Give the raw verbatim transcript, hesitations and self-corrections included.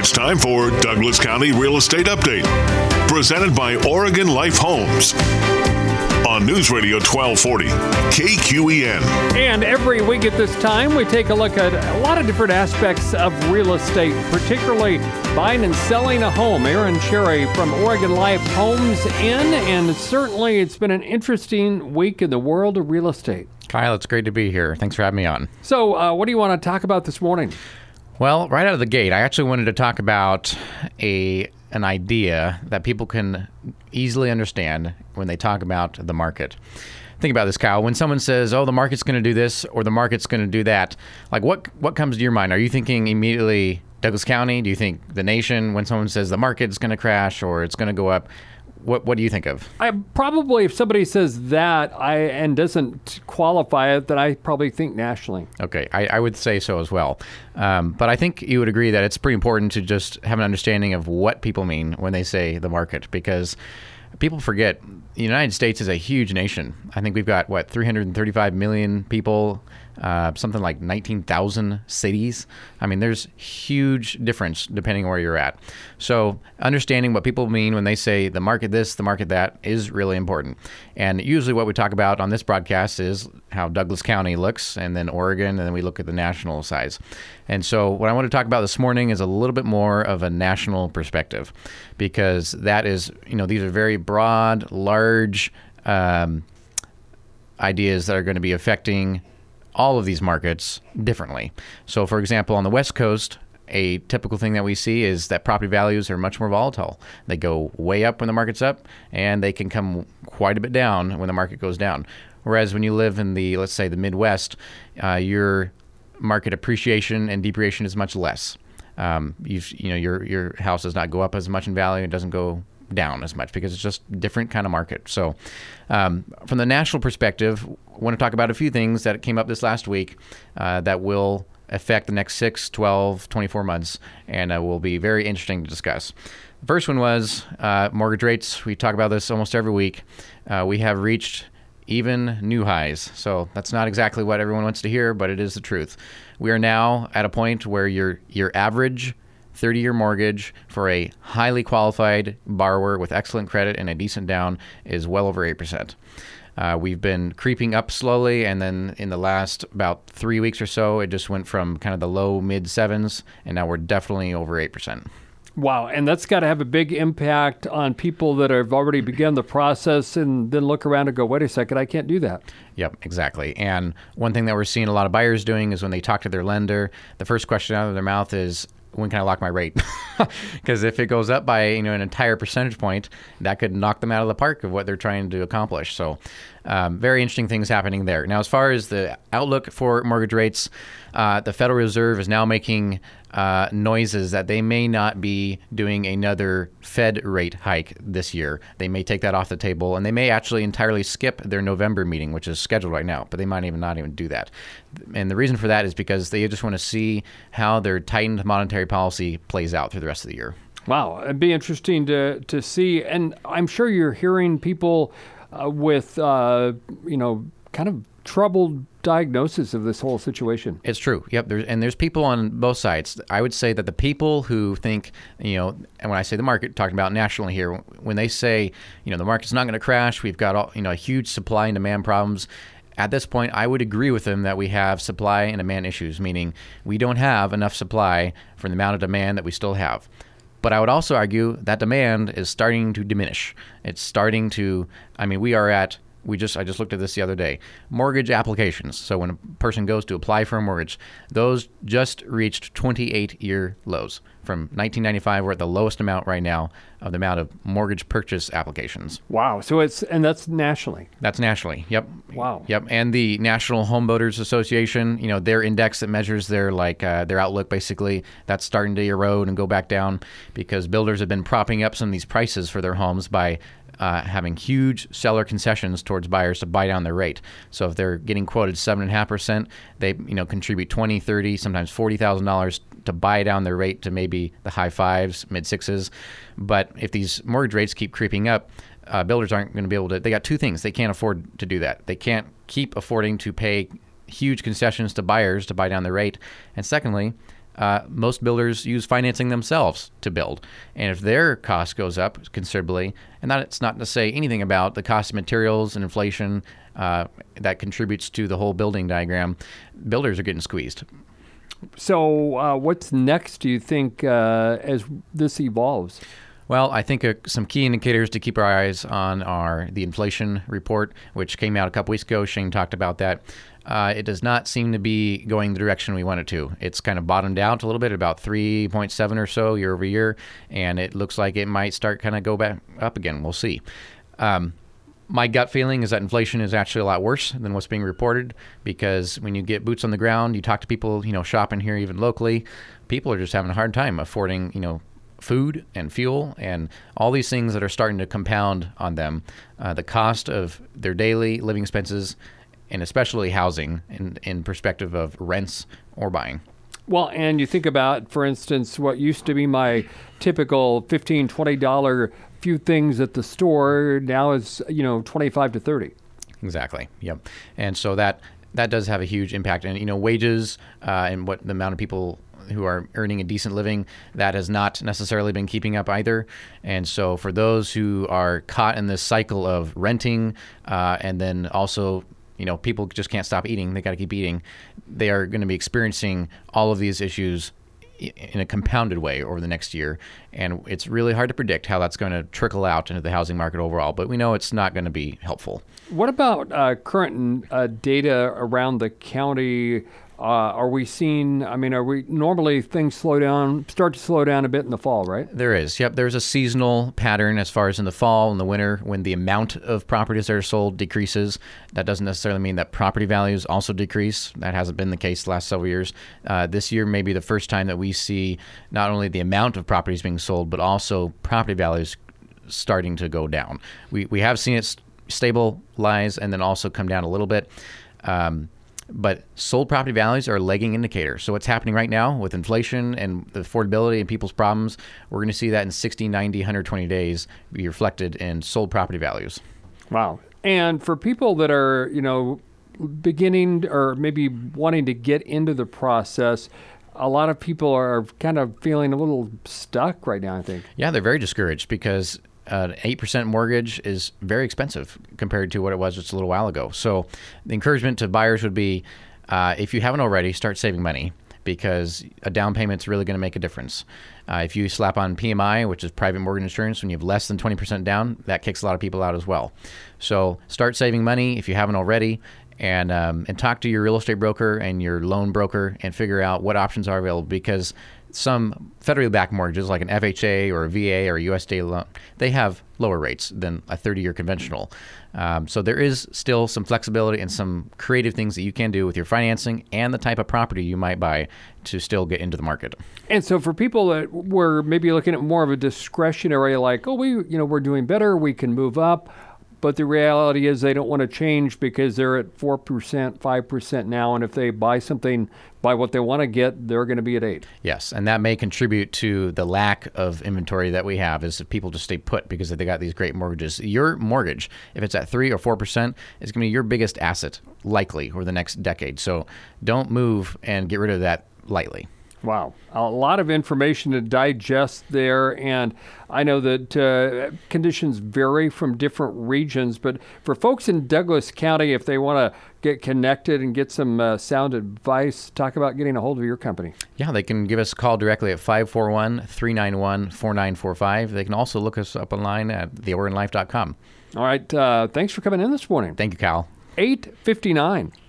It's time for Douglas County Real Estate Update, presented by Oregon Life Homes on News Radio twelve forty K Q E N. And every week at this time, we take a look at a lot of different aspects of real estate, particularly buying and selling a home. Aaron Cherry from Oregon Life Homes in, and certainly it's been an interesting week in the world of real estate. Kyle, it's great to be here. Thanks for having me on. So uh, what do you want to talk about this morning? Well, right out of the gate, I actually wanted to talk about a an idea that people can easily understand when they talk about the market. Think about this, Kyle. When someone says, oh, the market's going to do this or the market's going to do that, like what what comes to your mind? Are you thinking immediately Douglas County? Do you think the nation when someone says the market's going to crash or it's going to go up? What what do you think of? I probably, if somebody says that I and doesn't qualify it, then I probably think nationally. Okay, I, I would say so as well. Um, but I think you would agree that it's pretty important to just have an understanding of what people mean when they say the market, because people forget the United States is a huge nation. I think we've got, what, three hundred thirty-five million people, uh, something like nineteen thousand cities. I mean, there's huge difference depending on where you're at. So understanding what people mean when they say the market this, the market that is really important. And usually what we talk about on this broadcast is how Douglas County looks, and then Oregon, and then we look at the national size. And so what I want to talk about this morning is a little bit more of a national perspective, because that is, you know, these are very broad, large um, ideas that are going to be affecting all of these markets differently. So, for example, on the West Coast, a typical thing that we see is that property values are much more volatile. They go way up when the market's up, and they can come quite a bit down when the market goes down. Whereas when you live in the, let's say, the Midwest, uh, your market appreciation and depreciation is much less. Um, you've, you know, your your house does not go up as much in value. It doesn't go down as much because it's just a different kind of market. So um, from the national perspective, I want to talk about a few things that came up this last week uh, that will affect the next six, twelve, twenty-four months, and uh, will be very interesting to discuss. The first one was uh, mortgage rates. We talk about this almost every week. Uh, we have reached even new highs. So that's not exactly what everyone wants to hear, but it is the truth. We are now at a point where your your average thirty-year mortgage for a highly qualified borrower with excellent credit and a decent down is well over eight percent. Uh, we've been creeping up slowly, and then in the last about three weeks or so, it just went from kind of the low mid sevens, and now we're definitely over eight percent. Wow, and that's got to have a big impact on people that have already begun the process and then look around and go, wait a second, I can't do that. Yep, exactly. And one thing that we're seeing a lot of buyers doing is when they talk to their lender, the first question out of their mouth is, when can I lock my rate? Because if it goes up by, you know, an entire percentage point, that could knock them out of the park of what they're trying to accomplish. So um, very interesting things happening there. Now, as far as the outlook for mortgage rates, uh, the Federal Reserve is now making uh, noises that they may not be doing another Fed rate hike this year. They may take that off the table, and they may actually entirely skip their November meeting, which is scheduled right now, but they might even not even do that. And the reason for that is because they just want to see how their tightened monetary policy plays out through the rest of the year. Wow, it'd be interesting to to see, and I'm sure you're hearing people uh, with, uh, you know, kind of troubled diagnosis of this whole situation. It's true. Yep. There's, and there's people on both sides. I would say that the people who think, you know, and when I say the market, talking about nationally here, when they say, you know, the market's not going to crash, we've got, all, you know, a huge supply and demand problems. At this point, I would agree with them that we have supply and demand issues, meaning we don't have enough supply for the amount of demand that we still have. But I would also argue that demand is starting to diminish. It's starting to, I mean, we are at, we just, I just looked at this the other day, mortgage applications. So when a person goes to apply for a mortgage, those just reached twenty-eight year lows. From nineteen ninety-five, we're at the lowest amount right now of the amount of mortgage purchase applications. Wow. So it's, and that's nationally. That's nationally. Yep. Wow. Yep. And the National Home Builders Association, you know, their index that measures their like uh, their outlook, basically, that's starting to erode and go back down because builders have been propping up some of these prices for their homes by Uh, having huge seller concessions towards buyers to buy down their rate. So if they're getting quoted seven and a half percent, they you know contribute twenty, thirty, sometimes forty thousand dollars to buy down their rate to maybe the high fives, mid sixes. But if these mortgage rates keep creeping up, uh, builders aren't going to be able to. They got two things: they can't afford to do that. They can't keep affording to pay huge concessions to buyers to buy down the rate, and secondly, uh, most builders use financing themselves to build. And if their cost goes up considerably, and that's not to say anything about the cost of materials and inflation uh, that contributes to the whole building diagram, builders are getting squeezed. So uh, what's next, do you think, uh, as this evolves? Well, I think uh, some key indicators to keep our eyes on are the inflation report, which came out a couple weeks ago. Shane talked about that. Uh, it does not seem to be going the direction we want it to. It's kind of bottomed out a little bit, about three point seven or so year over year, and it looks like it might start kind of go back up again. We'll see. Um, my gut feeling is that inflation is actually a lot worse than what's being reported, because when you get boots on the ground, you talk to people, you know, shopping here even locally, people are just having a hard time affording, you know, food and fuel and all these things that are starting to compound on them. Uh, the cost of their daily living expenses, and especially housing in, in perspective of rents or buying. Well, and you think about, for instance, what used to be my typical fifteen dollars, twenty dollars few things at the store now is, you know, twenty-five to thirty. Exactly. Yep. And so that that does have a huge impact. And, you know, wages uh, and what the amount of people who are earning a decent living, that has not necessarily been keeping up either. And so for those who are caught in this cycle of renting uh, and then also, you know, people just can't stop eating, they got to keep eating, they are going to be experiencing all of these issues in a compounded way over the next year. And it's really hard to predict how that's going to trickle out into the housing market overall, but we know it's not going to be helpful. What about uh, current uh, data around the county? Uh, are we seeing, I mean, are we normally things slow down, start to slow down a bit in the fall, right? There is. Yep. There's a seasonal pattern as far as in the fall and the winter when the amount of properties that are sold decreases. That doesn't necessarily mean that property values also decrease. That hasn't been the case the last several years. Uh, this year may be the first time that we see not only the amount of properties being sold, but also property values starting to go down. We, we have seen it stabilize and then also come down a little bit. Um, But sold property values are a lagging indicator. So what's happening right now with inflation and the affordability and people's problems, we're going to see that in sixty, ninety, one hundred twenty days be reflected in sold property values. Wow. And for people that are, you know, beginning or maybe wanting to get into the process, a lot of people are kind of feeling a little stuck right now, I think. Yeah, they're very discouraged because Uh, an eight percent mortgage is very expensive compared to what it was just a little while ago. So the encouragement to buyers would be, uh, if you haven't already, start saving money, because a down payment is really going to make a difference. Uh, if you slap on P M I, which is private mortgage insurance, when you have less than twenty percent down, that kicks a lot of people out as well. So start saving money if you haven't already, and um, and talk to your real estate broker and your loan broker and figure out what options are available, because some federally backed mortgages like an F H A or a V A or a U S D A loan, they have lower rates than a thirty-year conventional. Um, so there is still some flexibility and some creative things that you can do with your financing and the type of property you might buy to still get into the market. And so for people that were maybe looking at more of a discretionary, like, oh, we, you know, we're doing better, we can move up, but the reality is they don't want to change because they're at four percent, five percent now, and if they buy something, buy what they want to get, they're going to be at eight. Yes, and that may contribute to the lack of inventory that we have, is that people just stay put because they got these great mortgages. Your mortgage, if it's at three or four percent, is going to be your biggest asset, likely, over the next decade. So don't move and get rid of that lightly. Wow. A lot of information to digest there. And I know that uh, conditions vary from different regions. But for folks in Douglas County, if they want to get connected and get some uh, sound advice, talk about getting a hold of your company. Yeah, they can give us a call directly at five four one, three nine one, four nine four five. They can also look us up online at the oregon life dot com. All right. Uh, thanks for coming in this morning. Thank you, Kyle. eight fifty-nine.